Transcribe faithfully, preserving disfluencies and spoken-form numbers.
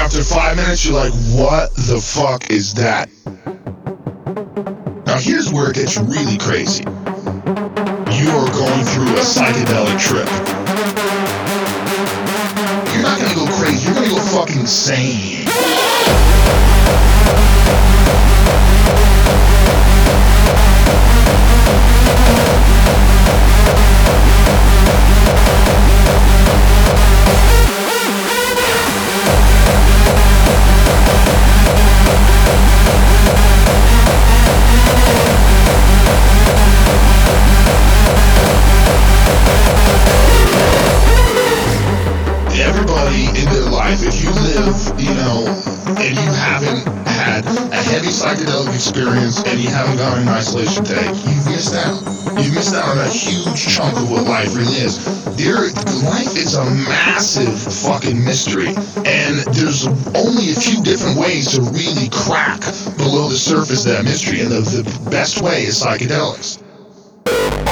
after five minutes, you're like, what the fuck is that? Now here's where it gets really crazy. You are going through a psychedelic trip. You're not gonna go crazy, you're gonna go fucking insane. Everybody in their life, if you live, you know, and you haven't had a heavy psychedelic experience and you haven't gone in isolation tank, you've missed out. You've missed out on a huge chunk of what life really is. There, life is a massive fucking mystery, and there's only a few different ways to really crack below the surface of that mystery, and the, the best way is psychedelics.